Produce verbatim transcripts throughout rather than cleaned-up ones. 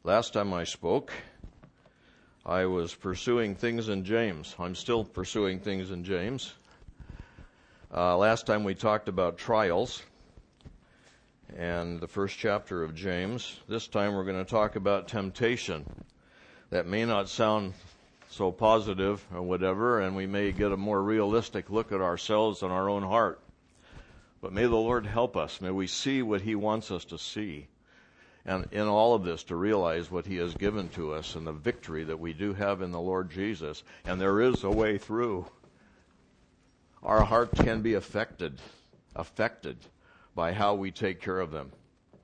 last time I spoke, I was pursuing things in James. I'm still pursuing things in James. Uh, last time we talked about trials and the first chapter of James. This time we're going to talk about temptation. That may not sound so positive or whatever, and we may get a more realistic look at ourselves and our own heart. But may the Lord help us. May we see what He wants us to see. And in all of this, to realize what He has given to us and the victory that we do have in the Lord Jesus. And there is a way through. Our heart can be affected, affected by how we take care of them,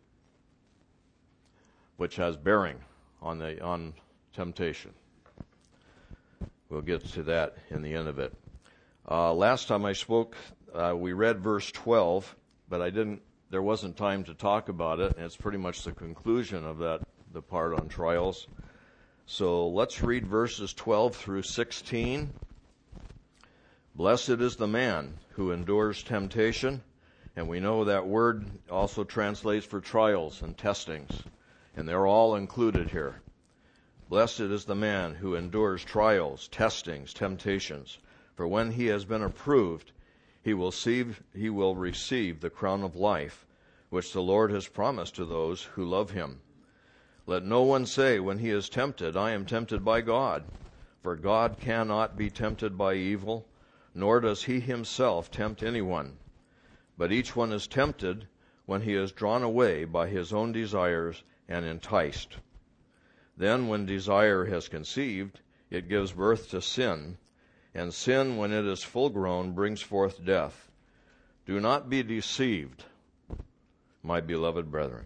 which has bearing on the on temptation. We'll get to that in the end of it. Uh, last time I spoke, uh, we read verse twelve, but I didn't. There wasn't time to talk about it, and it's pretty much the conclusion of that, the part on trials. So let's read verses twelve through sixteen. Blessed is the man who endures temptation, and we know that word also translates for trials and testings, and they're all included here. Blessed is the man who endures trials, testings, temptations, for when he has been approved, He will receive, he will receive the crown of life, which the Lord has promised to those who love Him. Let no one say when he is tempted, I am tempted by God. For God cannot be tempted by evil, nor does He Himself tempt anyone. But each one is tempted when he is drawn away by his own desires and enticed. Then when desire has conceived, it gives birth to sin. And sin, when it is full grown, brings forth death. Do not be deceived, my beloved brethren.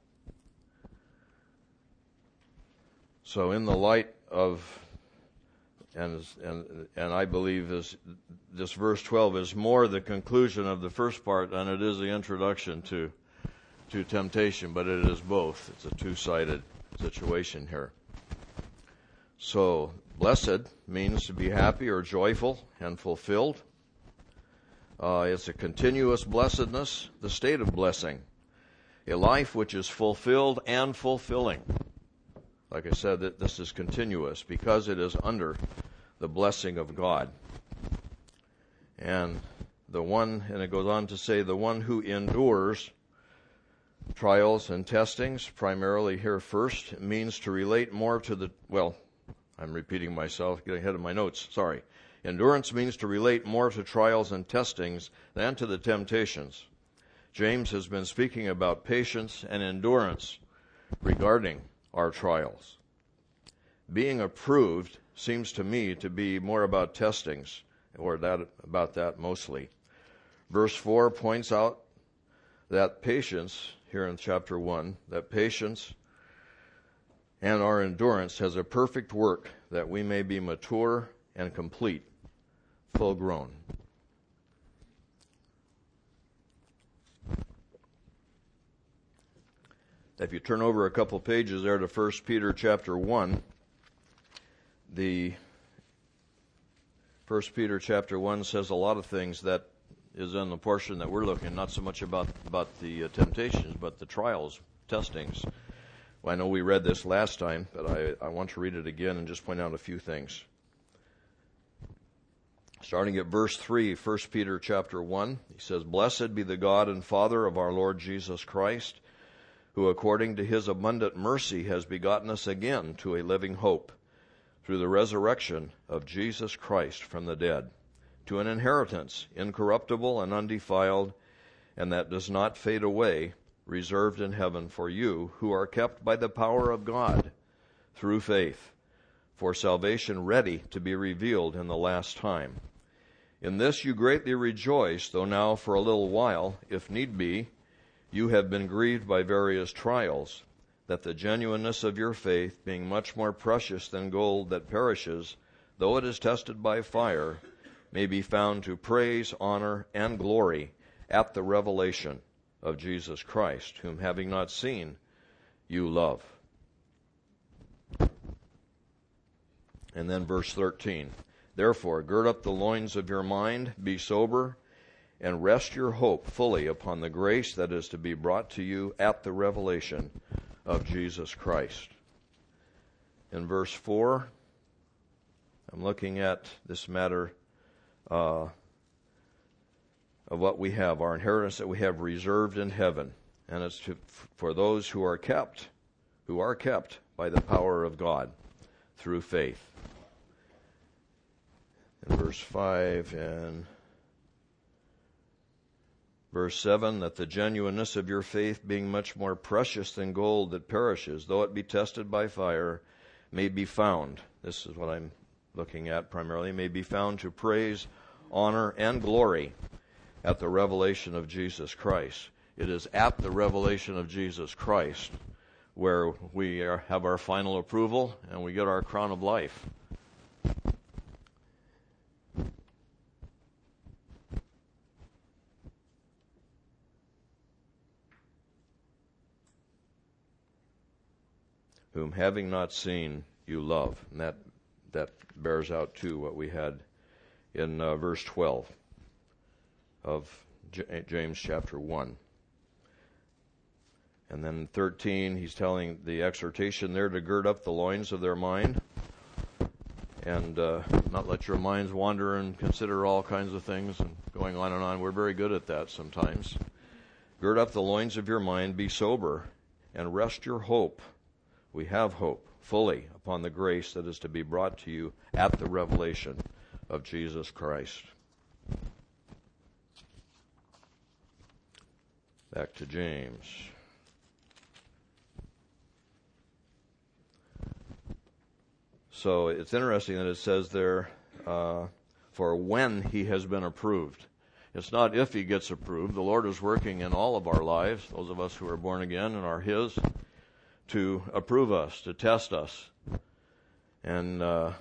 So in the light of, and and and I believe this, this verse twelve is more the conclusion of the first part than it is the introduction to, to temptation, but it is both. It's a two-sided situation here. So, blessed means to be happy or joyful and fulfilled. Uh, it's a continuous blessedness, the state of blessing. A life which is fulfilled and fulfilling. Like I said, that this is continuous because it is under the blessing of God. And the one, and it goes on to say, the one who endures trials and testings, primarily here first, it means to relate more to the, well, I'm repeating myself, getting ahead of my notes, sorry. Endurance means to relate more to trials and testings than to the temptations. James has been speaking about patience and endurance regarding our trials. Being approved seems to me to be more about testings, or that about that mostly. Verse four points out that patience, here in chapter one, that patience and our endurance has a perfect work that we may be mature and complete, full grown. If you turn over a couple pages there to First Peter chapter one, the First Peter chapter one says a lot of things that is in the portion that we're looking, not so much about, about the uh, temptations, but the trials, testings. Well, I know we read this last time, but I, I want to read it again and just point out a few things. Starting at verse three, First Peter chapter one, he says, Blessed be the God and Father of our Lord Jesus Christ, who according to His abundant mercy has begotten us again to a living hope, through the resurrection of Jesus Christ from the dead, to an inheritance incorruptible and undefiled, and that does not fade away, reserved in heaven for you, who are kept by the power of God through faith, for salvation ready to be revealed in the last time. In this you greatly rejoice, though now for a little while, if need be, you have been grieved by various trials, that the genuineness of your faith, being much more precious than gold that perishes, though it is tested by fire, may be found to praise, honor, and glory at the revelation of Jesus Christ, whom having not seen, you love. And then verse thirteen, Therefore gird up the loins of your mind, be sober, and rest your hope fully upon the grace that is to be brought to you at the revelation of Jesus Christ. in verse four. I'm looking at this matter uh, of what we have, our inheritance that we have reserved in heaven. And it's to, for those who are kept, who are kept by the power of God through faith. In verse five and verse seven, that the genuineness of your faith, being much more precious than gold that perishes, though it be tested by fire, may be found. This is what I'm looking at primarily, may be found to praise, honor, and glory at the revelation of Jesus Christ. It is at the revelation of Jesus Christ where we are, have our final approval and we get our crown of life. Whom having not seen, you love. And that, that bears out too what we had in uh, verse twelve of J- James chapter one. And then thirteen, he's telling the exhortation there to gird up the loins of their mind and uh, not let your minds wander and consider all kinds of things and going on and on. We're very good at that sometimes. Gird up the loins of your mind, be sober, and rest your hope. We have hope fully upon the grace that is to be brought to you at the revelation of Jesus Christ. Back to James. So it's interesting that it says there, uh, for when he has been approved. It's not if he gets approved. The Lord is working in all of our lives, those of us who are born again and are his, to approve us, to test us. And uh,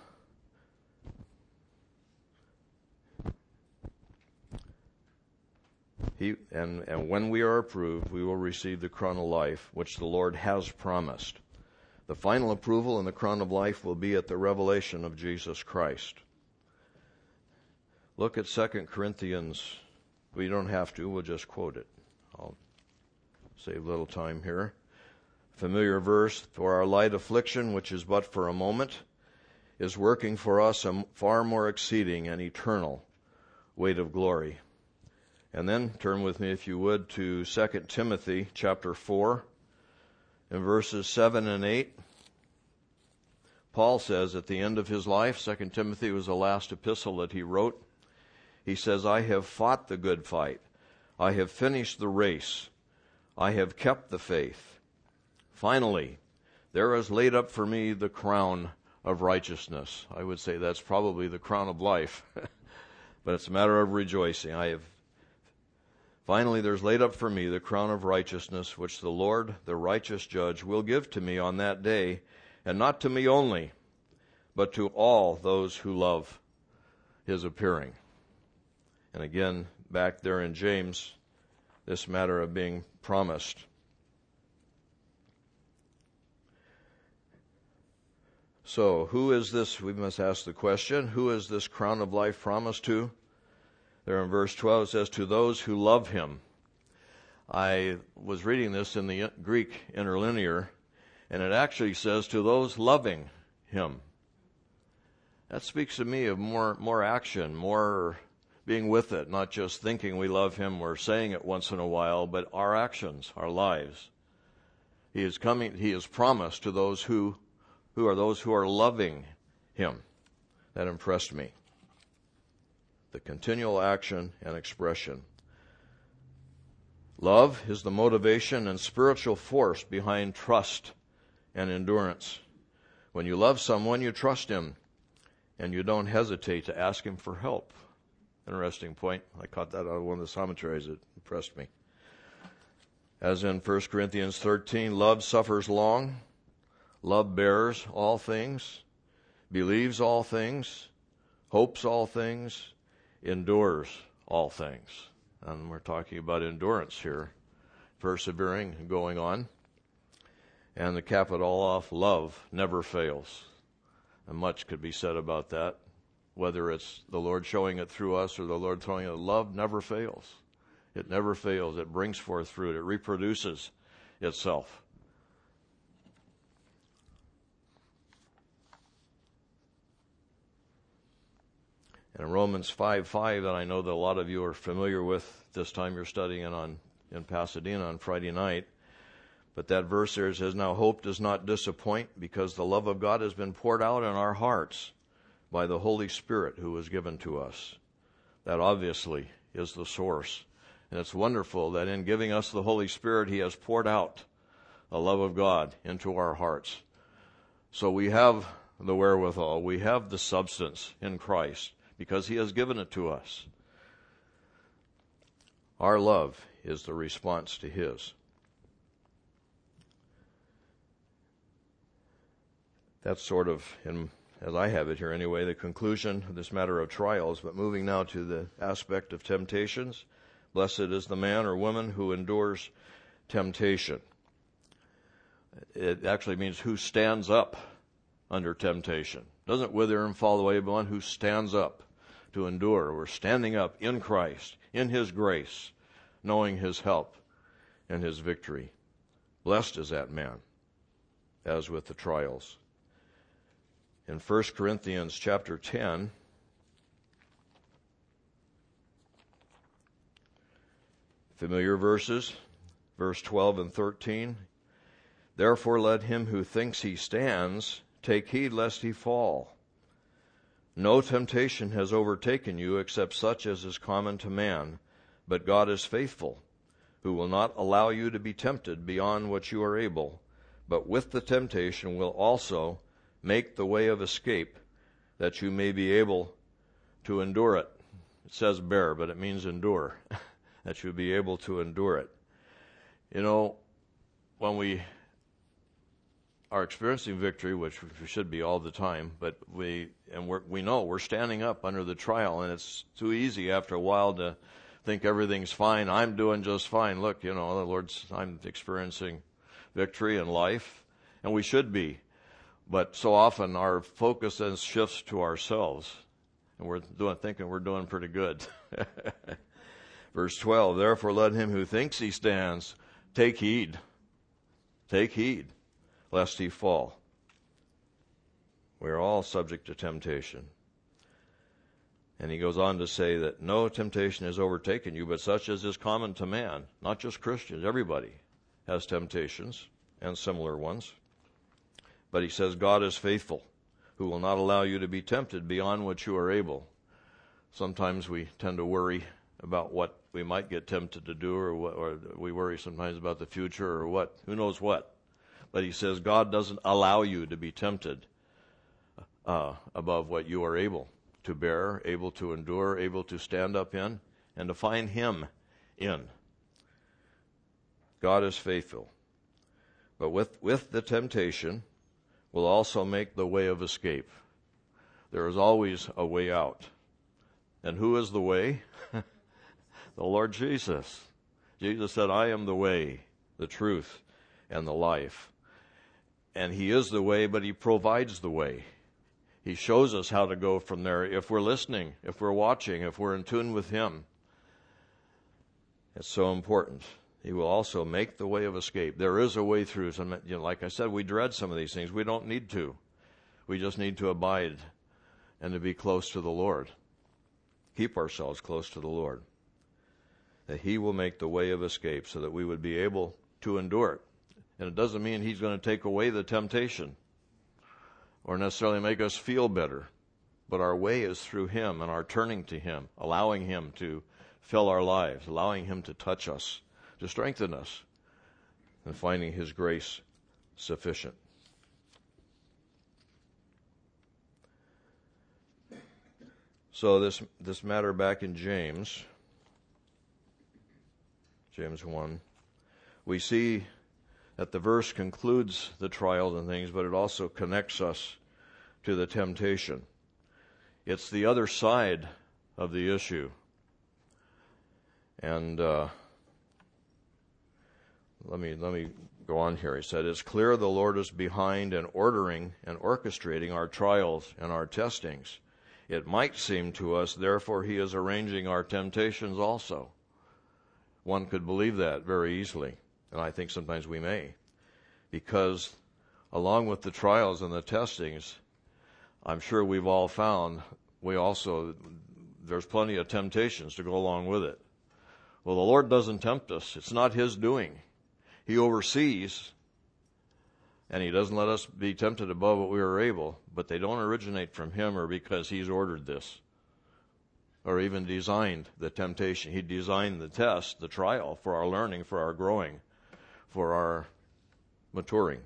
he and, and when we are approved, we will receive the crown of life, which the Lord has promised. The final approval and the crown of life will be at the revelation of Jesus Christ. Look at Second Corinthians. We don't have to, we'll just quote it. I'll save a little time here. Familiar verse, for our light affliction, which is but for a moment, is working for us a far more exceeding and eternal weight of glory. And then turn with me, if you would, to Second Timothy chapter four. In verses seven and eight, Paul says at the end of his life, Second Timothy was the last epistle that he wrote, he says, I have fought the good fight. I have finished the race. I have kept the faith. Finally, there is laid up for me the crown of righteousness. I would say that's probably the crown of life, but it's a matter of rejoicing. I have Finally, there's laid up for me the crown of righteousness, which the Lord, the righteous judge, will give to me on that day, and not to me only, but to all those who love his appearing. And again, back there in James, this matter of being promised. So, who is this? We must ask the question, who is this crown of life promised to? There in verse twelve it says, to those who love him. I was reading this in the Greek interlinear, and it actually says, to those loving him. That speaks to me of more, more action, more being with it, not just thinking we love him or saying it once in a while, but our actions, our lives. He is coming, he is promised to those who, who are those who are loving him. That impressed me. The continual action and expression. Love is the motivation and spiritual force behind trust and endurance. When you love someone, you trust him, and you don't hesitate to ask him for help. Interesting point. I caught that out of one of the commentaries. It impressed me. As in First Corinthians thirteen, love suffers long, love bears all things, believes all things, hopes all things, endures all things. And we're talking about endurance here, persevering and going on. And to cap it all off, love never fails. And much could be said about that, whether it's the Lord showing it through us or the Lord throwing it. Love never fails. It never fails. It brings forth fruit. It reproduces itself. And Romans five five, that I know that a lot of you are familiar with this time you're studying it on in Pasadena on Friday night. But that verse there says, now hope does not disappoint, because the love of God has been poured out in our hearts by the Holy Spirit who was given to us. That obviously is the source. And it's wonderful that in giving us the Holy Spirit, He has poured out the love of God into our hearts. So we have the wherewithal, we have the substance in Christ, because He has given it to us. Our love is the response to His. That's sort of, in, as I have it here anyway, the conclusion of this matter of trials. But moving now to the aspect of temptations. Blessed is the man or woman who endures temptation. It actually means who stands up under temptation. Doesn't wither and fall away, but one who stands up to endure. We're standing up in Christ, in His grace, knowing His help and His victory. Blessed is that man, as with the trials. In First Corinthians chapter ten, familiar verses, verse twelve and thirteen. Therefore let him who thinks he stands take heed lest he fall. No temptation has overtaken you except such as is common to man, but God is faithful, who will not allow you to be tempted beyond what you are able, but with the temptation will also make the way of escape, that you may be able to endure it. It says bear, but it means endure. That you be able to endure it. You know, when we are experiencing victory, which we should be all the time, but we and we're, we know we're standing up under the trial, and it's too easy after a while to think everything's fine. I'm doing just fine. Look, you know, the Lord's, I'm experiencing victory in life, and we should be. But so often our focus then shifts to ourselves, and we're doing, thinking we're doing pretty good. Verse twelve, therefore let him who thinks he stands take heed. Take heed, lest he fall. We are all subject to temptation. And he goes on to say that no temptation has overtaken you, but such as is common to man. Not just Christians, everybody has temptations and similar ones. But he says God is faithful, who will not allow you to be tempted beyond what you are able. Sometimes we tend to worry about what we might get tempted to do, or, what, or we worry sometimes about the future, or what, who knows what. But he says God doesn't allow you to be tempted uh, above what you are able to bear, able to endure, able to stand up in, and to find Him in. God is faithful. But with, with the temptation will also make the way of escape. There is always a way out. And who is the way? The Lord Jesus. Jesus said, I am the way, the truth, and the life. And He is the way, but He provides the way. He shows us how to go from there if we're listening, if we're watching, if we're in tune with Him. It's so important. He will also make the way of escape. There is a way through. Some, you know, like I said, we dread some of these things. We don't need to. We just need to abide and to be close to the Lord. Keep ourselves close to the Lord. That He will make the way of escape so that we would be able to endure it. And it doesn't mean He's going to take away the temptation or necessarily make us feel better. But our way is through Him and our turning to Him, allowing Him to fill our lives, allowing Him to touch us, to strengthen us, and finding His grace sufficient. So this this matter back in James, James one, we see that the verse concludes the trials and things, but it also connects us to the temptation. It's the other side of the issue. And uh, let me let me go on here. He said, it's clear the Lord is behind and ordering and orchestrating our trials and our testings. It might seem to us, therefore, He is arranging our temptations also. One could believe that very easily, and I think sometimes we may, because along with the trials and the testings, I'm sure we've all found we also there's plenty of temptations to go along with it. Well, the Lord doesn't tempt us. It's not His doing. He oversees, and He doesn't let us be tempted above what we are able, but they don't originate from Him or because He's ordered this or even designed the temptation. He designed the test, the trial, for our learning, for our growing, for our maturing.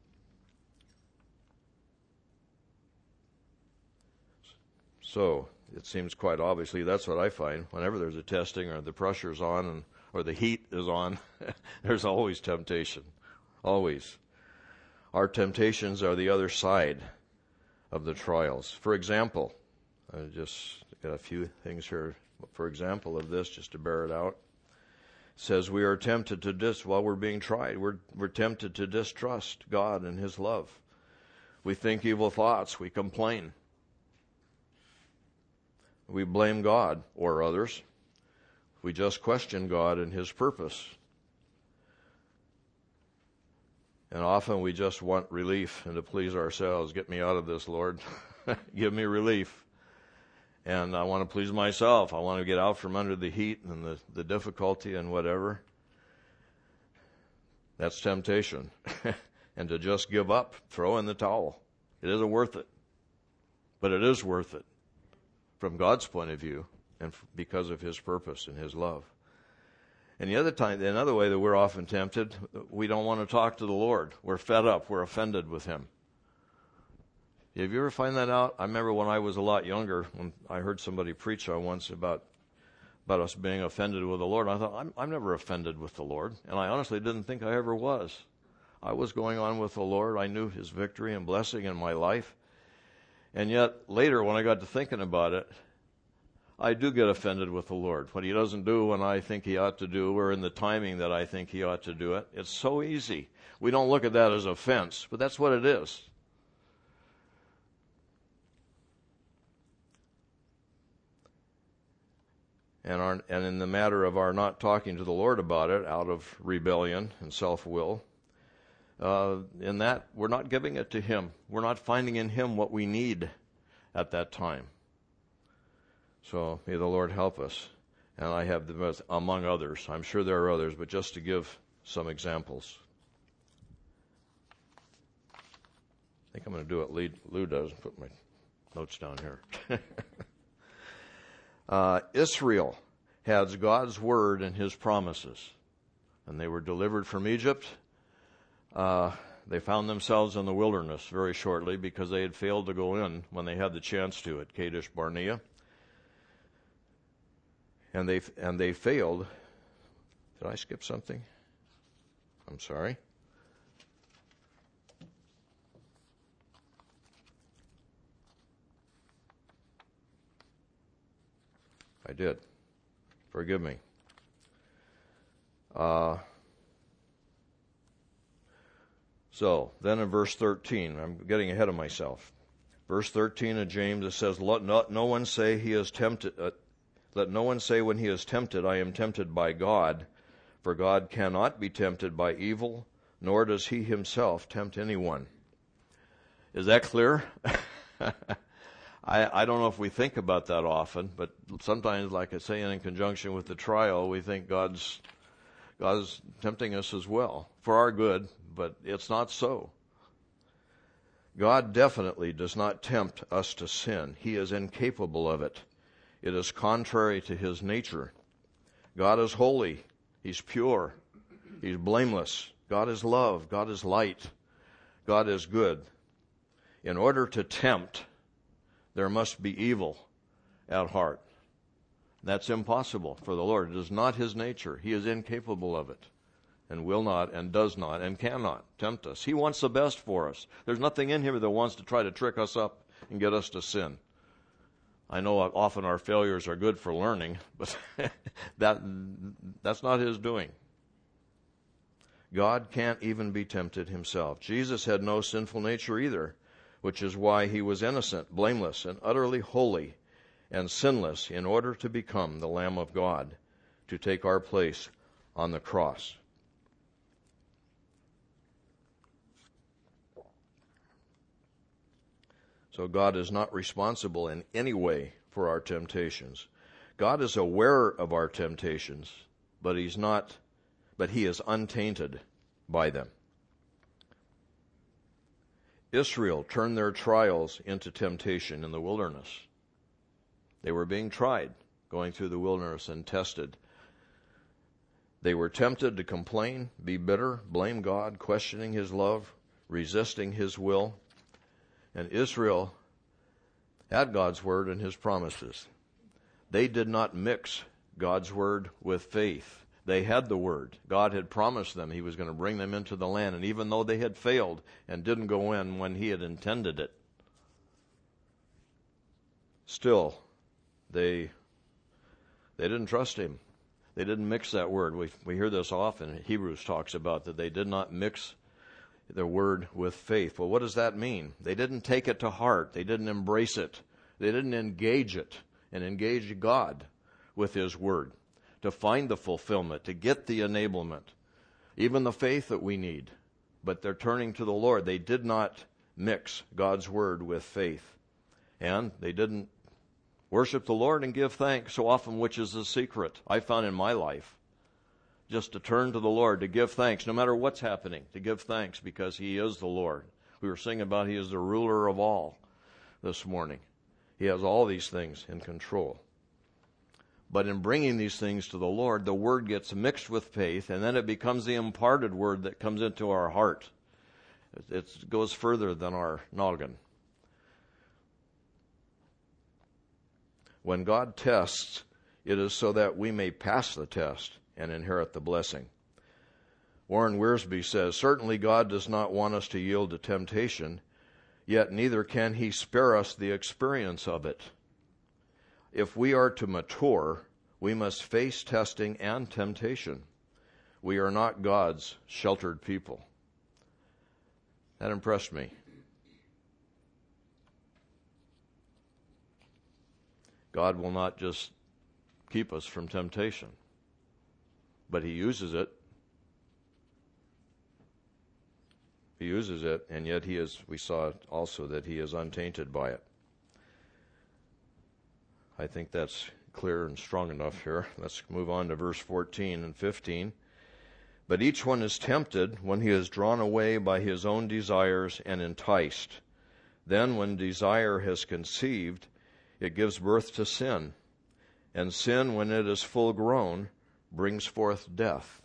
So it seems quite obviously that's what I find. Whenever there's a testing or the pressure's on and, or the heat is on, there's always temptation. Always. Our temptations are the other side of the trials. For example, I just got a few things here, for example, of this, just to bear it out. It says we are tempted to dis while we're being tried. We're we're tempted to distrust God and His love. We think evil thoughts. We complain. We blame God or others. We just question God and His purpose. And often we just want relief and to please ourselves. Get me out of this, Lord. Give me relief. And I want to please myself. I want to get out from under the heat and the, the difficulty and whatever. That's temptation. And to just give up, throw in the towel. It isn't worth it. But it is worth it from God's point of view and because of His purpose and His love. And the other time, another way that we're often tempted, we don't want to talk to the Lord. We're fed up. We're offended with Him. Have you ever find that out? I remember when I was a lot younger, when I heard somebody preach on once about about us being offended with the Lord. I thought, I'm, I'm never offended with the Lord. And I honestly didn't think I ever was. I was going on with the Lord. I knew His victory and blessing in my life. And yet, later, when I got to thinking about it, I do get offended with the Lord. What He doesn't do when I think He ought to do, or in the timing that I think He ought to do it. It's so easy. We don't look at that as offense, but that's what it is. And, our, and in the matter of our not talking to the Lord about it, out of rebellion and self-will, uh, in that, we're not giving it to Him. We're not finding in Him what we need at that time. So may the Lord help us. And I have the, among others. I'm sure there are others, but just to give some examples. I think I'm going to do what Lou, Lou does and put my notes down here. uh, Israel has God's word and His promises. And they were delivered from Egypt. Uh, they found themselves in the wilderness very shortly because they had failed to go in when they had the chance to at Kadesh Barnea. And they and they failed. Did I skip something? I'm sorry. I did. Forgive me. Uh, so, then in verse thirteen, I'm getting ahead of myself. Verse thirteen of James, it says, Let not, no one say he is tempted... Uh, Let no one say when he is tempted, I am tempted by God, for God cannot be tempted by evil, nor does He Himself tempt anyone. Is that clear? I, I don't know if we think about that often, but sometimes, like I say, in conjunction with the trial, we think God's God's tempting us as well, for our good, but it's not so. God definitely does not tempt us to sin. He is incapable of it. It is contrary to His nature. God is holy. He's pure. He's blameless. God is love. God is light. God is good. In order to tempt, there must be evil at heart. That's impossible for the Lord. It is not His nature. He is incapable of it and will not and does not and cannot tempt us. He wants the best for us. There's nothing in Him that wants to try to trick us up and get us to sin. I know often our failures are good for learning, but that that's not His doing. God can't even be tempted Himself. Jesus had no sinful nature either, which is why He was innocent, blameless, and utterly holy and sinless in order to become the Lamb of God, to take our place on the cross. So God is not responsible in any way for our temptations. God is aware of our temptations, but he's not, but he is untainted by them. Israel turned their trials into temptation in the wilderness. They were being tried, going through the wilderness and tested. They were tempted to complain, be bitter, blame God, questioning his love, resisting his will. And Israel had God's word and his promises. They did not mix God's word with faith. They had the word. God had promised them he was going to bring them into the land. And even though they had failed and didn't go in when he had intended it, still, they they didn't trust him. They didn't mix that word. We we hear this often. Hebrews talks about that they did not mix the word with faith. Well, what does that mean? They didn't take it to heart. They didn't embrace it. They didn't engage it and engage God with his word to find the fulfillment, to get the enablement, even the faith that we need. But they're turning to the Lord. They did not mix God's word with faith. And they didn't worship the Lord and give thanks so often, which is the secret I found in my life. Just to turn to the Lord, to give thanks, no matter what's happening, to give thanks because he is the Lord. We were singing about he is the ruler of all this morning. He has all these things in control. But in bringing these things to the Lord, the word gets mixed with faith, and then it becomes the imparted word that comes into our heart. It goes further than our noggin. When God tests, it is so that we may pass the test and inherit the blessing. Warren Wiersbe says, certainly God does not want us to yield to temptation, yet neither can he spare us the experience of it. If we are to mature, we must face testing and temptation. We are not God's sheltered people. That impressed me. God will not just keep us from temptation, but he uses it. He uses it, and yet he is, we saw also that he is untainted by it. I think that's clear and strong enough here. Let's move on to verse fourteen and fifteen. But each one is tempted when he is drawn away by his own desires and enticed. Then when desire has conceived, it gives birth to sin. And sin, when it is full grown, brings forth death.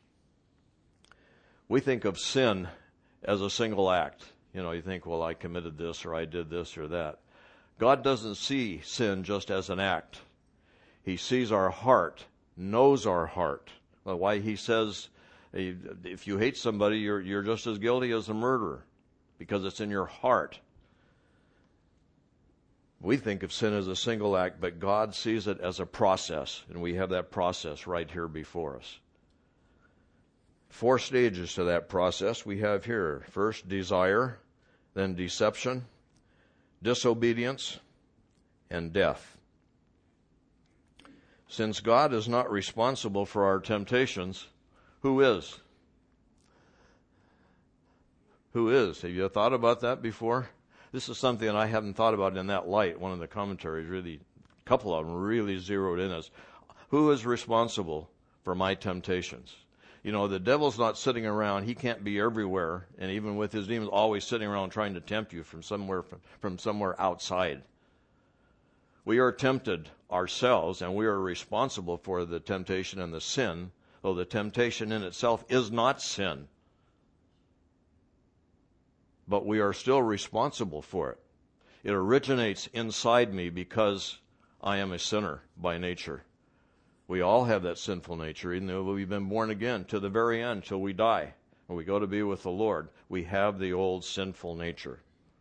We think of sin as a single act. You know, you think, well, I committed this or I did this or that. God doesn't see sin just as an act. He sees our heart, knows our heart. Well, why he says, if you hate somebody, you're, you're just as guilty as a murderer, because it's in your heart. We think of sin as a single act, but God sees it as a process, and we have that process right here before us. Four stages to that process we have here. First, desire, then deception, disobedience, and death. Since God is not responsible for our temptations, who is? Who is? Have you thought about that before? This is something that I haven't thought about in that light. One of the commentaries, really, a couple of them really zeroed in as, who is responsible for my temptations? You know, the devil's not sitting around. He can't be everywhere. And even with his demons, always sitting around trying to tempt you from somewhere, from, from somewhere outside. We are tempted ourselves, and we are responsible for the temptation and the sin, though the temptation in itself is not sin. But we are still responsible for it. It originates inside me because I am a sinner by nature. We all have that sinful nature, even though we've been born again to the very end, till we die. When we go to be with the Lord, we have the old sinful nature.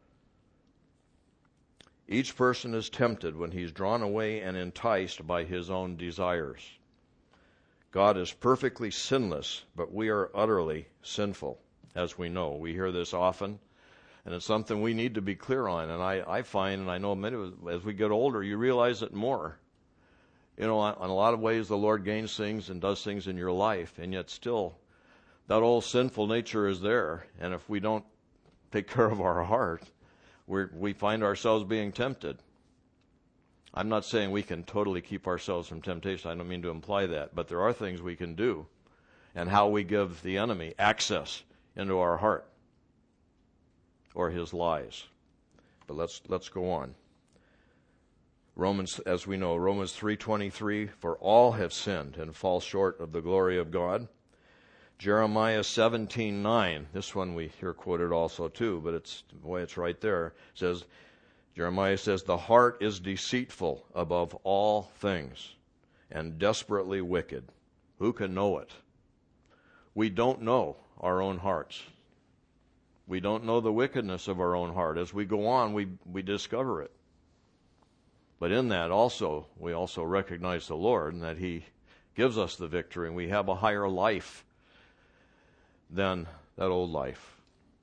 Each person is tempted when he's drawn away and enticed by his own desires. God is perfectly sinless, but we are utterly sinful, as we know. We hear this often, and it's something we need to be clear on. And I, I find, and I know many of us, as we get older, you realize it more. You know, in a lot of ways, the Lord gains things and does things in your life, and yet still, that old sinful nature is there. And if we don't take care of our heart, we we find ourselves being tempted. I'm not saying we can totally keep ourselves from temptation. I don't mean to imply that. But there are things we can do, and how we give the enemy access into our heart or his lies. But let's let's go on. Romans, as we know, Romans three twenty-three, for all have sinned and fall short of the glory of God. Jeremiah seventeen nine, this one we hear quoted also too, but it's the way it's right there. It says, Jeremiah says, the heart is deceitful above all things and desperately wicked. Who can know it? We don't know our own hearts. We don't know the wickedness of our own heart. As we go on, we, we discover it. But in that also, we also recognize the Lord and that he gives us the victory, and we have a higher life than that old life.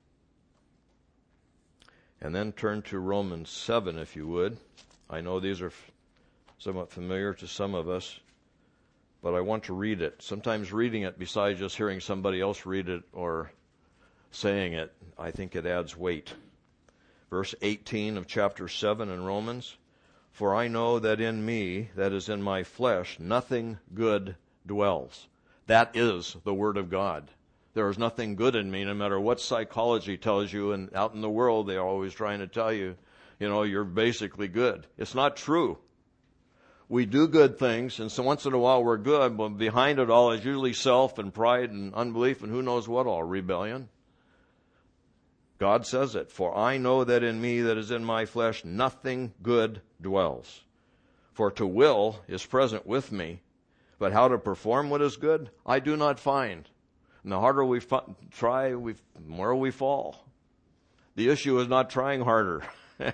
And then turn to Romans seven, if you would. I know these are f- somewhat familiar to some of us, but I want to read it. Sometimes reading it, besides just hearing somebody else read it or saying it, I think it adds weight. Verse eighteen of chapter seven in Romans, for I know that in me, that is in my flesh, nothing good dwells. That is the Word of God. There is nothing good in me, no matter what psychology tells you, and out in the world they're always trying to tell you, you know, you're basically good. It's not true. We do good things, and so once in a while we're good, but behind it all is usually self and pride and unbelief and who knows what all, rebellion. God says it, for I know that in me, that is in my flesh, nothing good dwells. For to will is present with me, but how to perform what is good, I do not find. And the harder we f- try, we, the more we fall. The issue is not trying harder.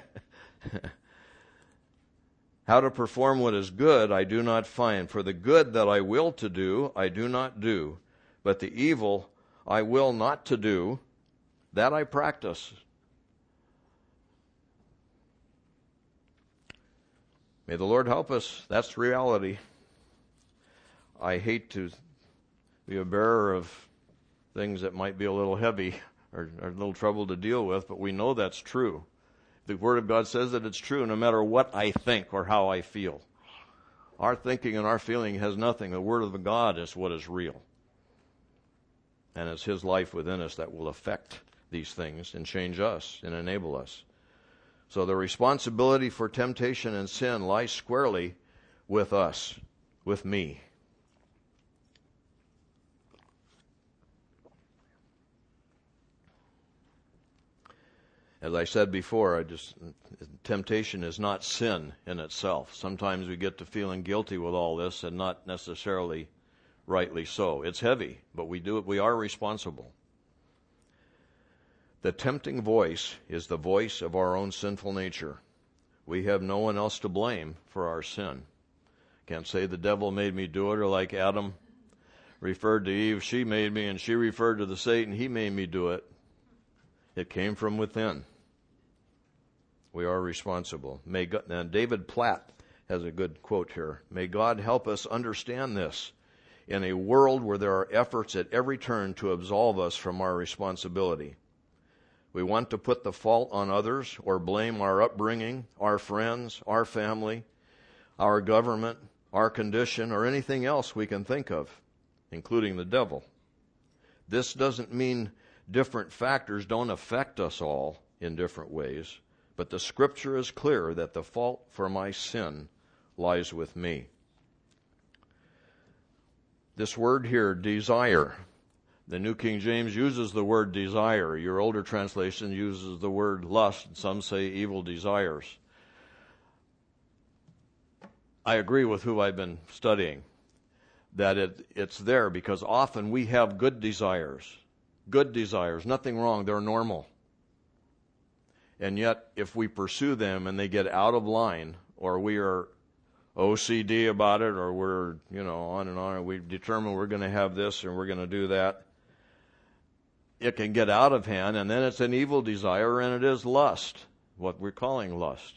How to perform what is good, I do not find. For the good that I will to do, I do not do. But the evil I will not to do, that I practice. May the Lord help us. That's reality. I hate to be a bearer of things that might be a little heavy or, or a little trouble to deal with, but we know that's true. The Word of God says that it's true no matter what I think or how I feel. Our thinking and our feeling has nothing. The Word of God is what is real. And it's His life within us that will affect these things and change us and enable us. So the responsibility for temptation and sin lies squarely with us, with me. As I said before, I just temptation is not sin in itself. Sometimes we get to feeling guilty with all this, and not necessarily rightly so. It's heavy, but we do it. We are responsible. The tempting voice is the voice of our own sinful nature. We have no one else to blame for our sin. Can't say the devil made me do it, or like Adam referred to Eve, she made me, and she referred to the Satan, he made me do it. It came from within. We are responsible. May God, and David Platt has a good quote here. May God help us understand this in a world where there are efforts at every turn to absolve us from our responsibility. We want to put the fault on others or blame our upbringing, our friends, our family, our government, our condition, or anything else we can think of, including the devil. This doesn't mean different factors don't affect us all in different ways, but the Scripture is clear that the fault for my sin lies with me. This word here, desire, the New King James uses the word desire. Your older translation uses the word lust. Some say evil desires. I agree with who I've been studying, that it, it's there because often we have good desires. Good desires, nothing wrong, they're normal. And yet, if we pursue them and they get out of line, or we are O C D about it, or we're, you know, on and on, and we determine we're going to have this and we're going to do that, it can get out of hand, and then it's an evil desire, and it is lust, what we're calling lust.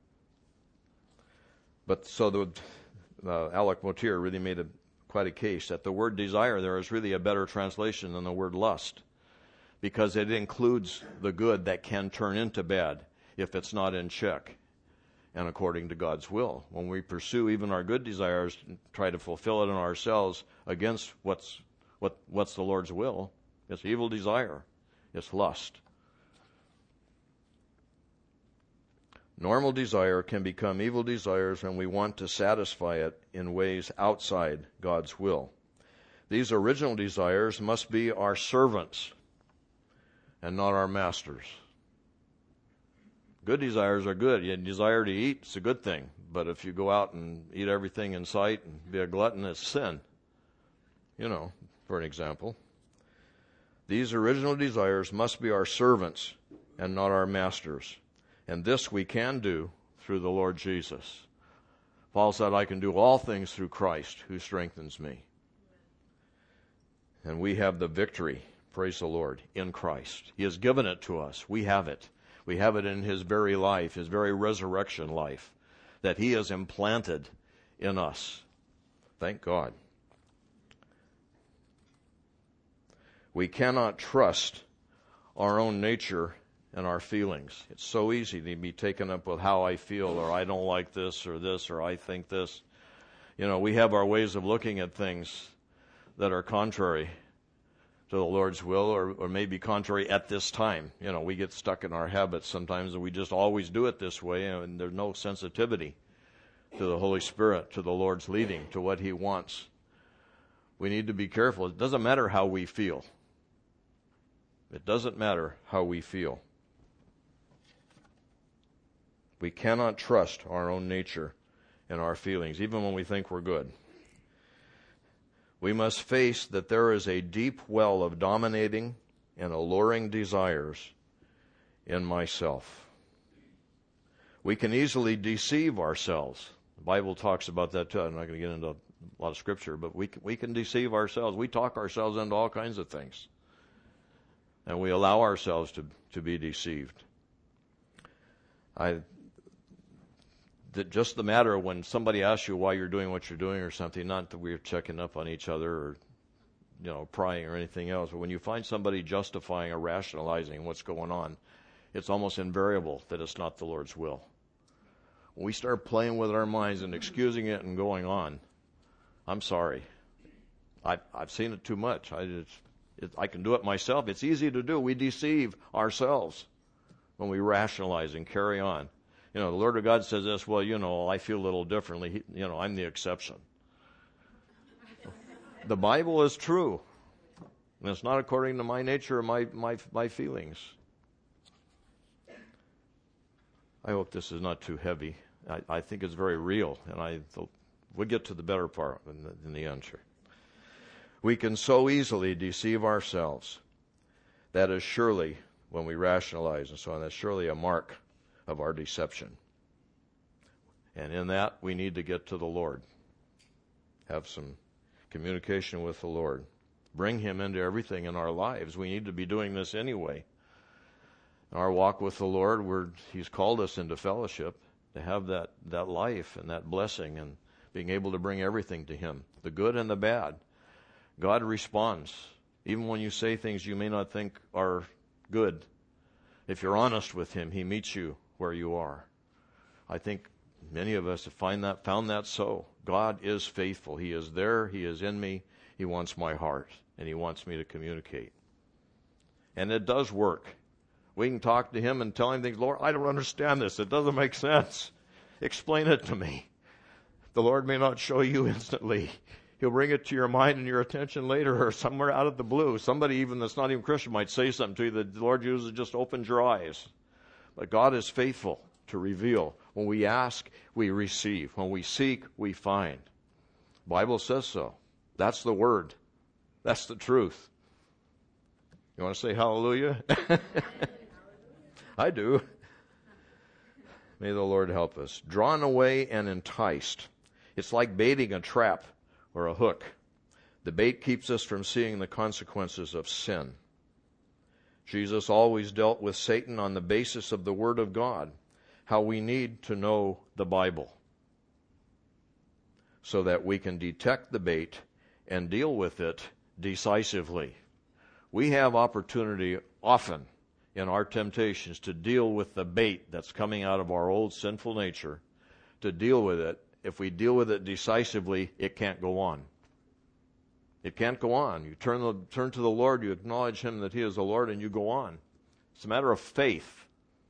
But so the uh, Alec Motyer really made a quite a case that the word desire there is really a better translation than the word lust, because it includes the good that can turn into bad if it's not in check. and according to God's will. When we pursue even our good desires and try to fulfill it in ourselves against what's what what's the Lord's will, it's evil desire. It's lust. Normal desire can become evil desires when we want to satisfy it in ways outside God's will. These original desires must be our servants and not our masters. Good desires are good. You desire to eat, it's a good thing. But if you go out and eat everything in sight and be a glutton, it's sin. You know, for an example. These original desires must be our servants and not our masters. And this we can do through the Lord Jesus. Paul said, I can do all things through Christ who strengthens me. And we have the victory, praise the Lord, in Christ. He has given it to us. We have it. We have it in his very life, his very resurrection life, that he has implanted in us. Thank God. We cannot trust our own nature and our feelings. It's so easy to be taken up with how I feel, or I don't like this or this, or I think this. You know, we have our ways of looking at things that are contrary to the Lord's will, or, or maybe contrary at this time. You know, we get stuck in our habits sometimes, and we just always do it this way, and there's no sensitivity to the Holy Spirit, to the Lord's leading, to what he wants. We need to be careful. It doesn't matter how we feel. It doesn't matter how we feel. We cannot trust our own nature and our feelings, even when we think we're good. We must face that there is a deep well of dominating and alluring desires in myself. We can easily deceive ourselves. The Bible talks about that too. I'm not going to get into a lot of scripture, but we can, we can deceive ourselves. We talk ourselves into all kinds of things. And we allow ourselves to, to be deceived. I that just the matter of when somebody asks you why you're doing what you're doing or something, not that we're checking up on each other or, you know, prying or anything else, but when you find somebody justifying or rationalizing what's going on, it's almost invariable that it's not the Lord's will. When we start playing with our minds and excusing it and going on, I'm sorry. I, I've seen it too much. I, it's, it, I can do it myself. It's easy to do. We deceive ourselves when we rationalize and carry on. You know, the Lord of God says this, well, you know, I feel a little differently. He, you know, I'm the exception. The Bible is true. And it's not according to my nature or my, my, my feelings. I hope this is not too heavy. I, I think it's very real. And I, we'll get to the better part in the, in the answer. We can so easily deceive ourselves. That is surely, when we rationalize and so on, that's surely a mark of our deception. And in that, we need to get to the Lord. Have some communication with the Lord. Bring him into everything in our lives. We need to be doing this anyway. In our walk with the Lord, we're, he's called us into fellowship to have that, that life and that blessing and being able to bring everything to him, the good and the bad. God responds. Even when you say things you may not think are good, if you're honest with him, he meets you where you are. I think many of us have find that, found that so. God is faithful. He is there. He is in me. He wants my heart, and he wants me to communicate. And it does work. We can talk to him and tell him things, Lord, I don't understand this. It doesn't make sense. Explain it to me. The Lord may not show you instantly. He'll bring it to your mind and your attention later or somewhere out of the blue. Somebody even that's not even Christian might say something to you that the Lord uses just opens your eyes. But God is faithful to reveal. When we ask, we receive. When we seek, we find. The Bible says so. That's the word. That's the truth. You want to say hallelujah? I do. May the Lord help us. Drawn away and enticed. It's like baiting a trap or a hook. The bait keeps us from seeing the consequences of sin. Jesus always dealt with Satan on the basis of the Word of God, how we need to know the Bible so that we can detect the bait and deal with it decisively. We have opportunity often in our temptations to deal with the bait that's coming out of our old sinful nature, to deal with it. If we deal with it decisively, it can't go on. It can't go on. You turn, the, turn to the Lord, you acknowledge Him that He is the Lord, and you go on. It's a matter of faith.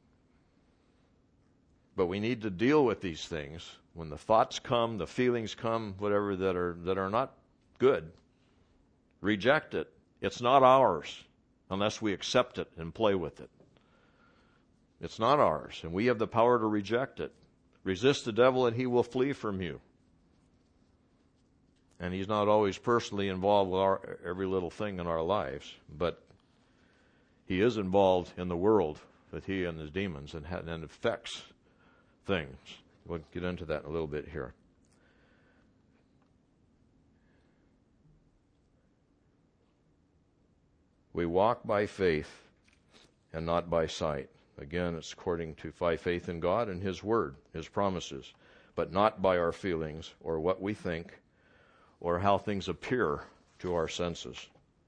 But we need to deal with these things. When the thoughts come, the feelings come, whatever, that are that are not good, reject it. It's not ours unless we accept it and play with it. It's not ours, and we have the power to reject it. Resist the devil and he will flee from you. And he's not always personally involved with our, every little thing in our lives, but he is involved in the world with he and his demons, and, and affects things. We'll get into that in a little bit here. We walk by faith and not by sight. Again, it's according to by faith in God and His Word, His promises, but not by our feelings or what we think or how things appear to our senses.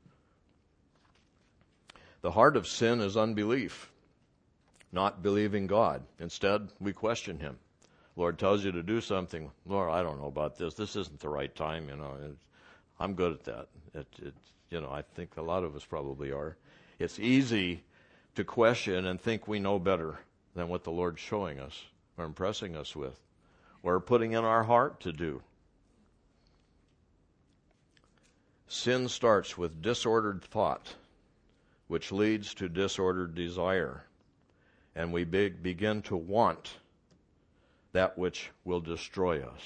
The heart of sin is unbelief, not believing God. Instead, we question Him. Lord tells you to do something. Lord, I don't know about this. This isn't the right time. You know, it's, I'm good at that. It, it, you know, I think a lot of us probably are. It's easy to question and think we know better than what the Lord's showing us or impressing us with or putting in our heart to do. Sin starts with disordered thought, which leads to disordered desire, and we be- begin to want that which will destroy us.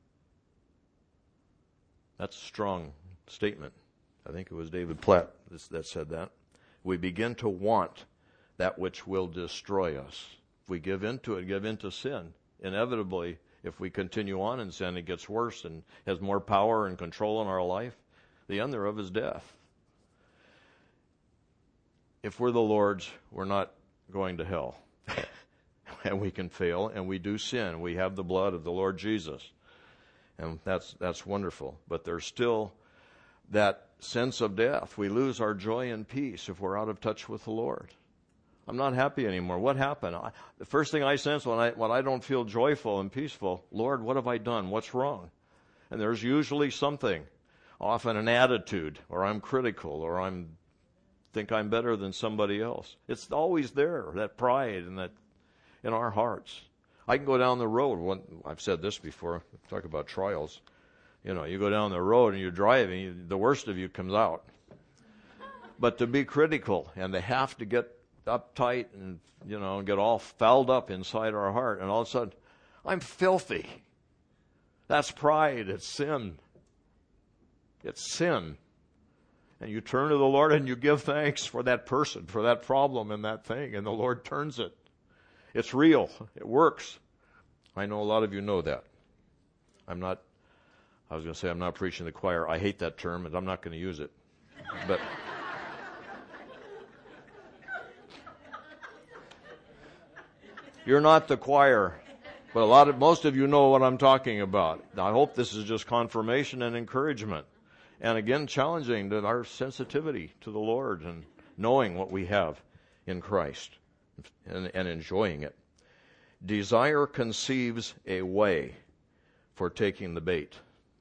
That's a strong statement. I think it was David Platt that said that. We begin to want that which will destroy us. If we give into it, give into sin, inevitably, if we continue on in sin, it gets worse and has more power and control in our life. The end thereof is death. If we're the Lord's, we're not going to hell. And we can fail, and we do sin. We have the blood of the Lord Jesus. And that's that's wonderful. But there's still that sense of death. We lose our joy and peace if we're out of touch with the Lord. I'm not happy anymore. What happened? I, the first thing I sense when I when I don't feel joyful and peaceful, Lord, what have I done? What's wrong? And there's usually something, often an attitude, or I'm critical, or I'm think I'm better than somebody else. It's always there, that pride and that in our hearts. I can go down the road. One, I've said this before. Talk about trials. You know, you go down the road and you're driving, you, the worst of you comes out. But to be critical and to have to get uptight and, you know, get all fouled up inside our heart, and all of a sudden, I'm filthy. That's pride. It's sin. It's sin. And you turn to the Lord and you give thanks for that person, for that problem and that thing, and the Lord turns it. It's real. It works. I know a lot of you know that. I'm not, I was going to say I'm not preaching to the choir. I hate that term, and I'm not going to use it. But you're not the choir, but a lot of, most of you know what I'm talking about. I hope this is just confirmation and encouragement. And again, challenging that our sensitivity to the Lord and knowing what we have in Christ and, and enjoying it. Desire conceives a way for taking the bait.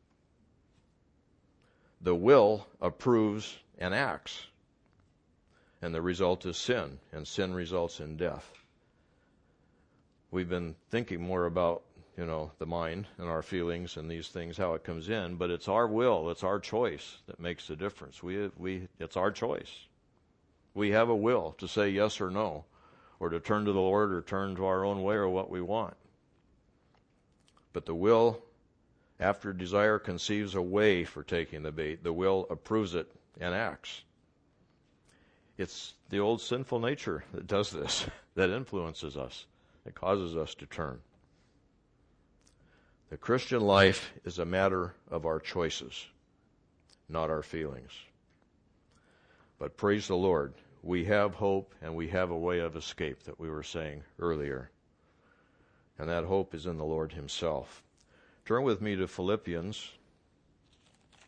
The will approves and acts. And the result is sin, and sin results in death. We've been thinking more about, you know, the mind and our feelings and these things, how it comes in, but it's our will, it's our choice that makes the difference. We, we, it's our choice. We have a will to say yes or no, or to turn to the Lord or turn to our own way or what we want. But the will, after desire conceives a way for taking the bait, the will approves it and acts. It's the old sinful nature that does this, that influences us, that causes us to turn. The Christian life is a matter of our choices, not our feelings. But praise the Lord, we have hope and we have a way of escape that we were saying earlier. And that hope is in the Lord Himself. Turn with me to Philippians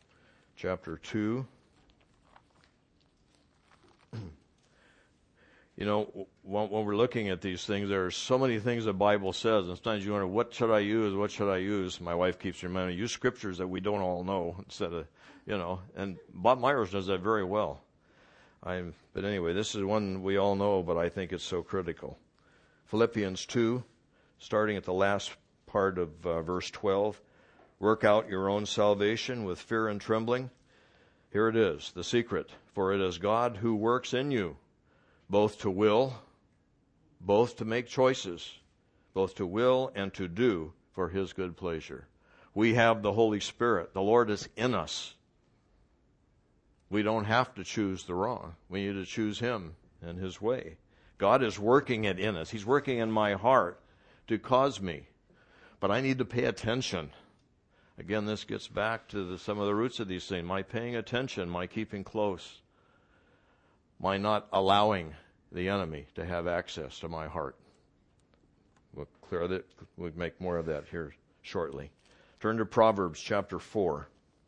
chapter two. You know, when, when we're looking at these things, there are so many things the Bible says, and sometimes you wonder, what should I use? What should I use? My wife keeps reminding me, use scriptures that we don't all know instead of, you know, and Bob Myers does that very well. I'm, but anyway, this is one we all know, but I think it's so critical. Philippians two, starting at the last part of uh, verse twelve, work out your own salvation with fear and trembling. Here it is, the secret. For it is God who works in you, both to will, both to make choices, both to will and to do for his good pleasure. We have the Holy Spirit. The Lord is in us. We don't have to choose the wrong. We need to choose him and his way. God is working it in us. He's working in my heart to cause me. But I need to pay attention. Again, this gets back to the, some of the roots of these things. My paying attention, my keeping close, my not allowing the enemy to have access to my heart. We'll clear that. We'll make more of that here shortly. Turn to Proverbs chapter four.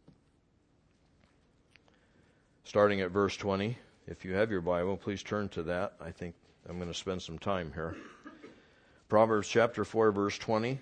Starting at verse twenty. If you have your Bible, please turn to that. I think I'm going to spend some time here. Proverbs chapter four, verse twenty.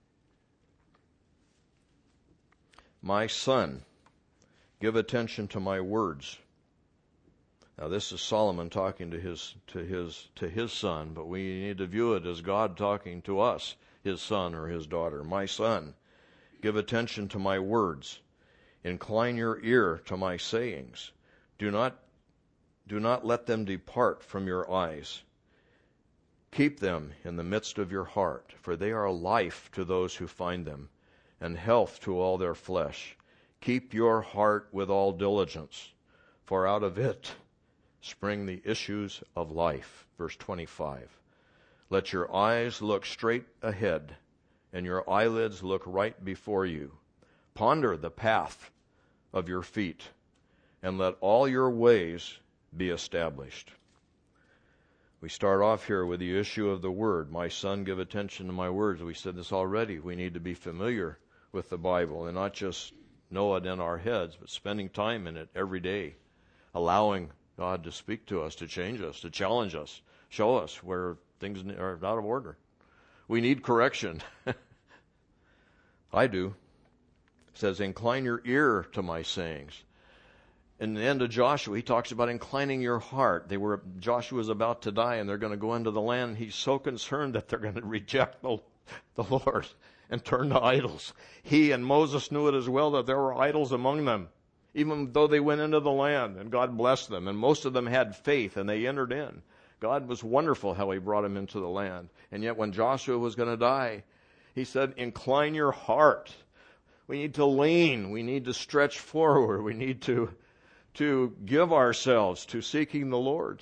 My son, give attention to my words. Now this is Solomon talking to his to his to his son, but we need to view it as God talking to us, his son or his daughter. My son, give attention to my words. Incline your ear to my sayings. Do not do not let them depart from your eyes. Keep them in the midst of your heart, for they are life to those who find them, and health to all their flesh. Keep your heart with all diligence, for out of it spring the issues of life. Verse twenty-five. Let your eyes look straight ahead, and your eyelids look right before you. Ponder the path of your feet, and let all your ways be established. We start off here with the issue of the word. My son, give attention to my words. We said this already. We need to be familiar with the Bible and not just know it in our heads, but spending time in it every day, allowing God to speak to us, to change us, to challenge us, show us where things are out of order. We need correction. I do. It says, incline your ear to my sayings. In the end of Joshua, he talks about inclining your heart. They were Joshua's about to die, and they're going to go into the land. He's so concerned that they're going to reject the, the Lord and turn to idols. He and Moses knew it as well, that there were idols among them, even though they went into the land, and God blessed them. And most of them had faith, and they entered in. God was wonderful how he brought them into the land. And yet when Joshua was going to die, he said, incline your heart. We need to lean. We need to stretch forward. We need to to give ourselves to seeking the Lord.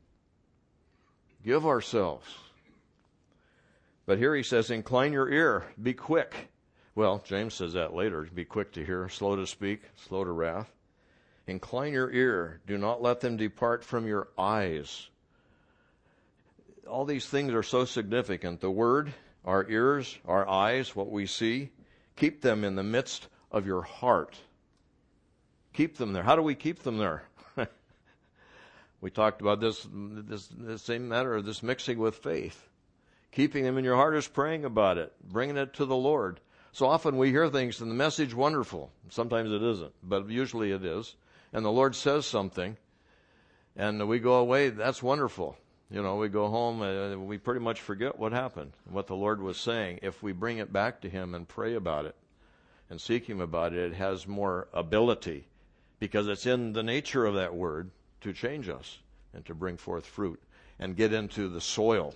Give ourselves. But here he says, incline your ear, be quick. Well, James says that later, be quick to hear, slow to speak, slow to wrath. Incline your ear, do not let them depart from your eyes. All these things are so significant. The word, our ears, our eyes, what we see, keep them in the midst of your heart. Keep them there. How do we keep them there? We talked about this, this, this same matter of this mixing with faith. Keeping them in your heart is praying about it, bringing it to the Lord. So often we hear things and the message wonderful. Sometimes it isn't, but usually it is. And the Lord says something, and we go away, that's wonderful. You know, we go home, and we pretty much forget what happened, what the Lord was saying. If we bring it back to him and pray about it and seek him about it, it has more ability, because it's in the nature of that word to change us and to bring forth fruit and get into the soil.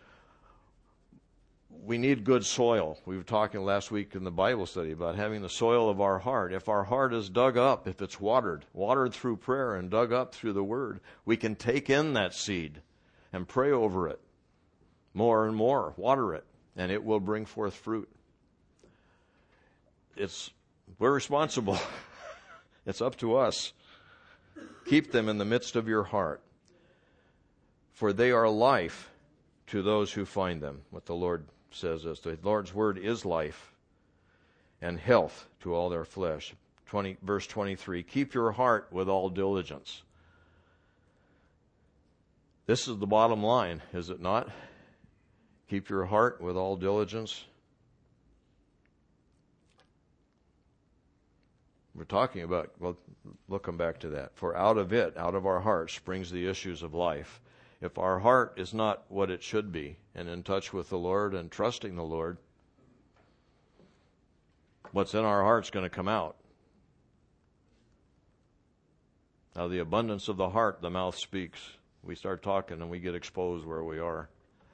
We need good soil. We were talking last week in the Bible study about having the soil of our heart. If our heart is dug up, if it's watered, watered through prayer and dug up through the word, we can take in that seed and pray over it more and more, water it, and it will bring forth fruit. It's, we're responsible. It's up to us. Keep them in the midst of your heart, for they are life to those who find them. What the Lord says is the Lord's word is life and health to all their flesh. twenty, verse twenty-three, keep your heart with all diligence. This is the bottom line, is it not? Keep your heart with all diligence. We're talking about, well, we'll come back to that. For out of it, out of our heart, springs the issues of life. If our heart is not what it should be, and in touch with the Lord and trusting the Lord, what's in our heart's going to come out. Out of the abundance of the heart, the mouth speaks. We start talking and we get exposed where we are.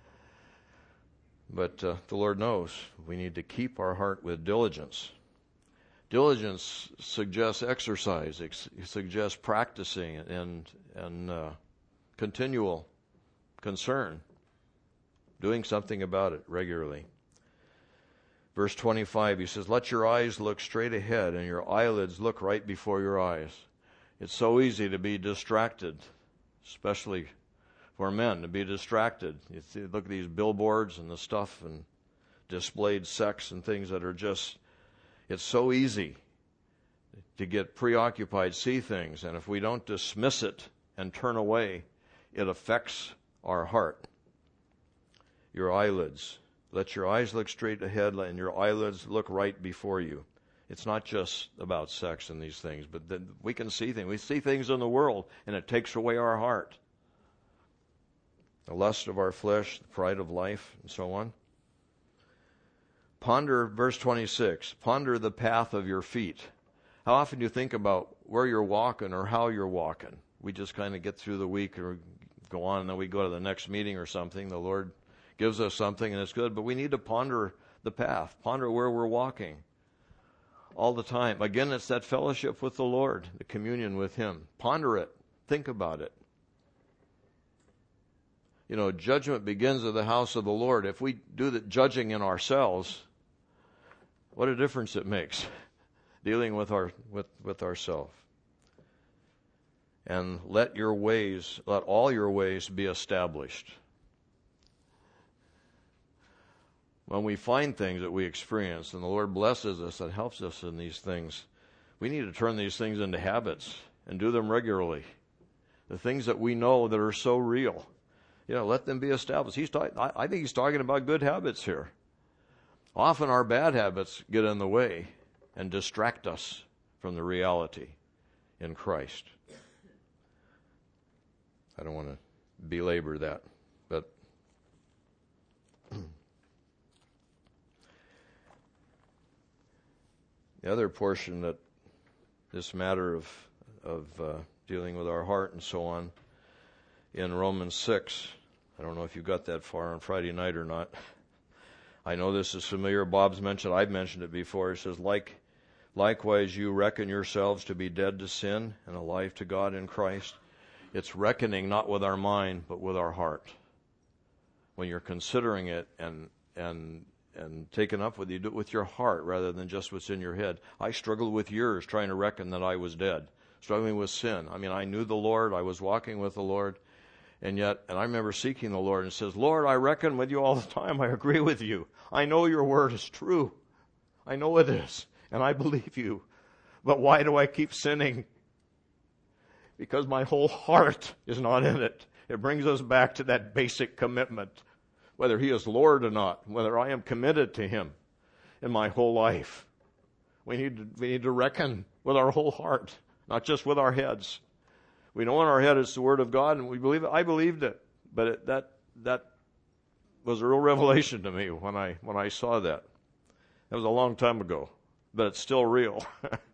But uh, the Lord knows we need to keep our heart with diligence. Diligence suggests exercise. It suggests practicing and and uh, continual concern, doing something about it regularly. Verse twenty-five, he says, "Let your eyes look straight ahead and your eyelids look right before your eyes." It's so easy to be distracted, especially for men, to be distracted. You see, look at these billboards and the stuff and displayed sex and things that are just, it's so easy to get preoccupied, see things, and if we don't dismiss it and turn away, it affects our heart. Your eyelids. Let your eyes look straight ahead and your eyelids look right before you. It's not just about sex and these things, but then we can see things. We see things in the world, and it takes away our heart. The lust of our flesh, the pride of life, and so on. Ponder, verse twenty-six, ponder the path of your feet. How often do you think about where you're walking or how you're walking? We just kind of get through the week or go on, and then we go to the next meeting or something. The Lord gives us something, and it's good, but we need to ponder the path, ponder where we're walking all the time. Again, it's that fellowship with the Lord, the communion with Him. Ponder it. Think about it. You know, judgment begins at the house of the Lord. If we do the judging in ourselves, what a difference it makes dealing with our with, with ourselves. And let your ways, let all your ways be established. When we find things that we experience and the Lord blesses us and helps us in these things, we need to turn these things into habits and do them regularly. The things that we know that are so real, you know, let them be established. He's talk, I, I think he's talking about good habits here. Often our bad habits get in the way and distract us from the reality in Christ. I don't want to belabor that, but the other portion that this matter of of uh, dealing with our heart and so on in Romans six, I don't know if you got that far on Friday night or not. I know this is familiar. Bob's mentioned, I've mentioned it before. It says, like, likewise you reckon yourselves to be dead to sin and alive to God in Christ. It's reckoning not with our mind, but with our heart. When you're considering it and and and taken up with, you do it with your heart rather than just what's in your head. I struggled with years trying to reckon that I was dead, struggling with sin. I mean, I knew the Lord, I was walking with the Lord, and yet, and I remember seeking the Lord and says, Lord, I reckon with you all the time. I agree with you. I know your word is true. I know it is, and I believe you. But why do I keep sinning? Because my whole heart is not in it. It brings us back to that basic commitment. Whether He is Lord or not, whether I am committed to Him in my whole life. We need to, we need to reckon with our whole heart, not just with our heads. We know in our head it's the Word of God, and we believe it. I believed it, but it, that that was a real revelation to me when I when I saw that. That was a long time ago, but it's still real.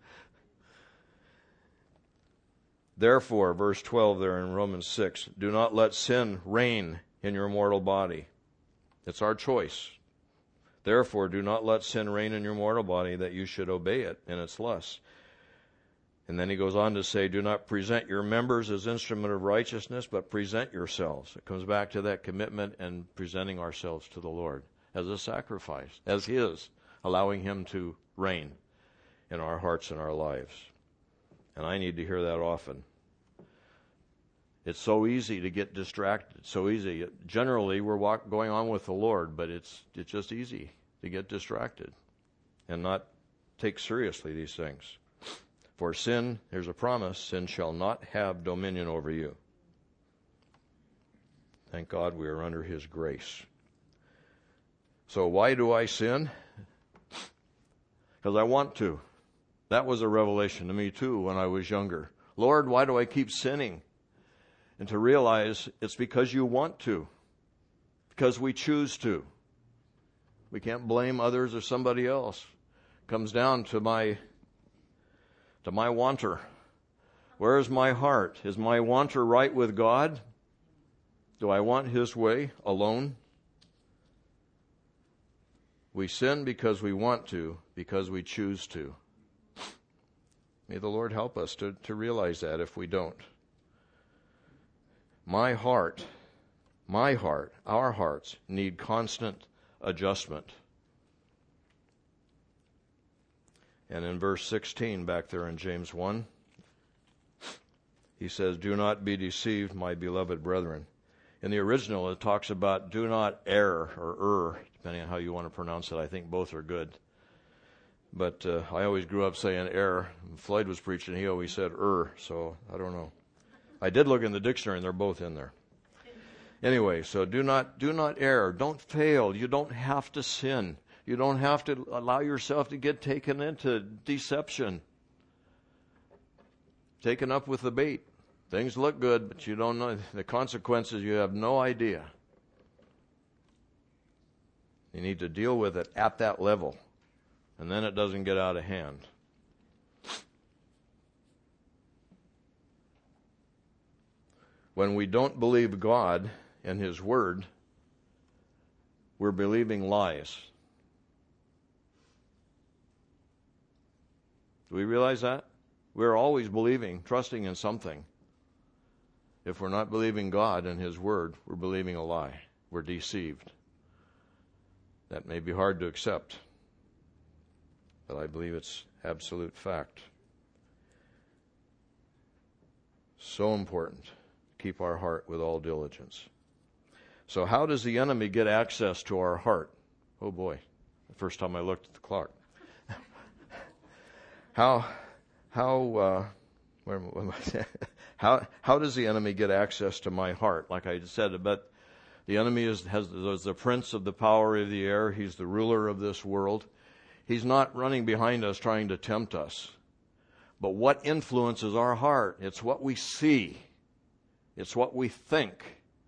Therefore, verse twelve there in Romans six, do not let sin reign in your mortal body. It's our choice. Therefore, do not let sin reign in your mortal body, that you should obey it in its lusts. And then he goes on to say, do not present your members as instrument of righteousness, but present yourselves. It comes back to that commitment and presenting ourselves to the Lord as a sacrifice, as His, allowing Him to reign in our hearts and our lives. And I need to hear that often. It's so easy to get distracted. It's so easy. Generally, we're walk, going on with the Lord, but it's it's just easy to get distracted and not take seriously these things. For sin, there's a promise, sin shall not have dominion over you. Thank God we are under His grace. So why do I sin? Because I want to. That was a revelation to me too when I was younger. Lord, why do I keep sinning? And to realize it's because you want to. Because we choose to. We can't blame others or somebody else. It comes down to my to my wanter. Where is my heart? Is my wanter right with God? Do I want His way alone? We sin because we want to, because we choose to. May the Lord help us to, to realize that if we don't. My heart, my heart, our hearts need constant adjustment. And in verse sixteen, back there in James one, he says, "Do not be deceived, my beloved brethren." In the original, it talks about do not err or err, depending on how you want to pronounce it. I think both are good. But uh, I always grew up saying err. Floyd was preaching, he always said er, so I don't know. I did look in the dictionary, and they're both in there. Anyway, so do not do not err. Don't fail. You don't have to sin. You don't have to allow yourself to get taken into deception. Taken up with the bait. Things look good, but you don't know the consequences. You have no idea. You need to deal with it at that level, and then it doesn't get out of hand. When we don't believe God and His Word, we're believing lies. Do we realize that? We're always believing, trusting in something. If we're not believing God and His Word, we're believing a lie. We're deceived. That may be hard to accept, but I believe it's absolute fact. So important to keep our heart with all diligence. So how does the enemy get access to our heart? Oh boy, the first time I looked at the clock. how, how, uh, where, where am I? How how does the enemy get access to my heart? Like I said, but the enemy is has is the prince of the power of the air. He's the ruler of this world. He's not running behind us trying to tempt us. But what influences our heart? It's what we see. It's what we think.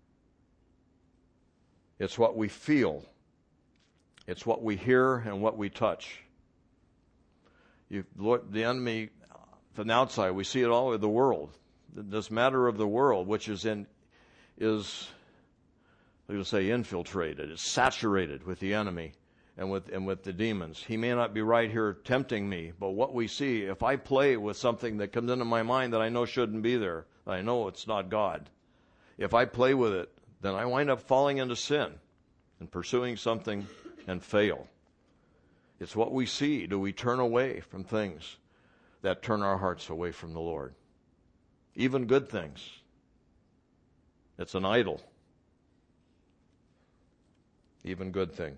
It's what we feel. It's what we hear and what we touch. You, the enemy, from the outside, we see it all over the world. This matter of the world, which is in, is, I'm going to say infiltrated, it's saturated with the enemy and with and with the demons. He may not be right here tempting me, but what we see, if I play with something that comes into my mind that I know shouldn't be there, I know it's not God. If I play with it, then I wind up falling into sin and pursuing something and fail. It's what we see. Do we turn away from things that turn our hearts away from the Lord? Even good things. It's an idol. Even good things.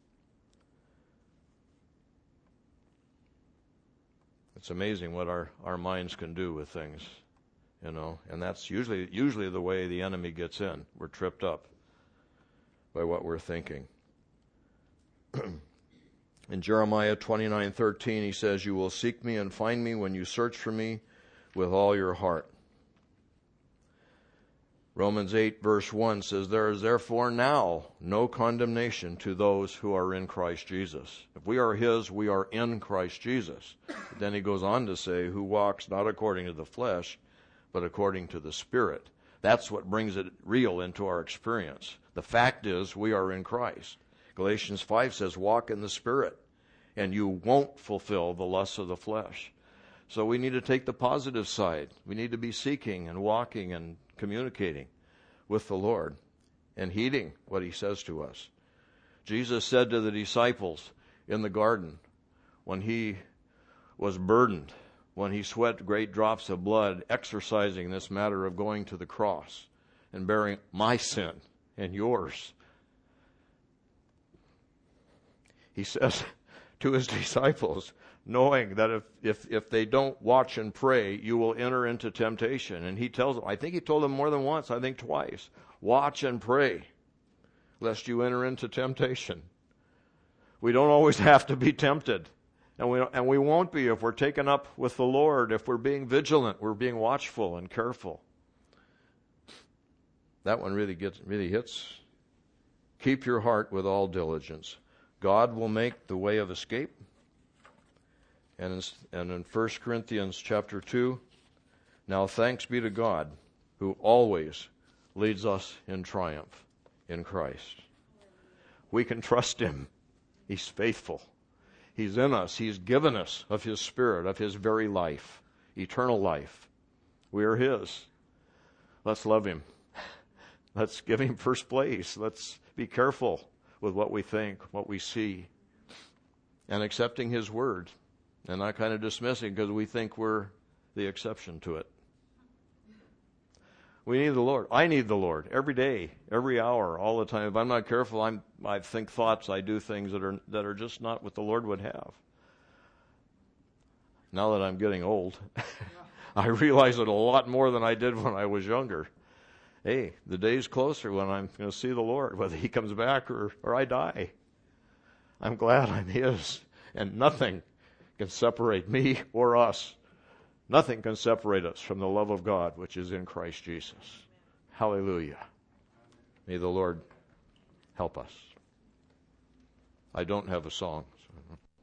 It's amazing what our, our minds can do with things, you know, and that's usually usually the way the enemy gets in. We're tripped up by what we're thinking. In Jeremiah twenty-nine thirteen, he says, "You will seek me and find me when you search for me with all your heart." Romans eight verse one says, "There is therefore now no condemnation to those who are in Christ Jesus." If we are His, we are in Christ Jesus. But then he goes on to say, "Who walks not according to the flesh, but according to the Spirit." That's what brings it real into our experience. The fact is, we are in Christ. Galatians five says, "Walk in the Spirit, and you won't fulfill the lusts of the flesh." So we need to take the positive side. We need to be seeking and walking and communicating with the Lord and heeding what He says to us. Jesus said to the disciples in the garden when He was burdened, when He sweat great drops of blood, exercising this matter of going to the cross and bearing my sin and yours. He says to His disciples, knowing that if, if, if they don't watch and pray, you will enter into temptation. And He tells them, I think He told them more than once, I think twice, Watch and pray, lest you enter into temptation. We don't always have to be tempted. And we, and we won't be if we're taken up with the Lord, if we're being vigilant, we're being watchful and careful. That one really gets, really hits. Keep your heart with all diligence. God will make the way of escape. And in, and in First Corinthians chapter two, now thanks be to God who always leads us in triumph in Christ. We can trust Him. He's faithful. He's in us. He's given us of His Spirit, of His very life, eternal life. We are His. Let's love Him. Let's give Him first place. Let's be careful with what we think, what we see, and accepting His Word, and not kind of dismissing because we think we're the exception to it. We need the Lord. I need the Lord every day, every hour, all the time. If I'm not careful, I'm, I think thoughts, I do things that are that are just not what the Lord would have. Now that I'm getting old, I realize it a lot more than I did when I was younger. Hey, the day's closer when I'm going to see the Lord, whether He comes back or, or I die. I'm glad I'm His, and nothing can separate me or us. Nothing can separate us from the love of God, which is in Christ Jesus. Hallelujah. May the Lord help us. I don't have a song. So.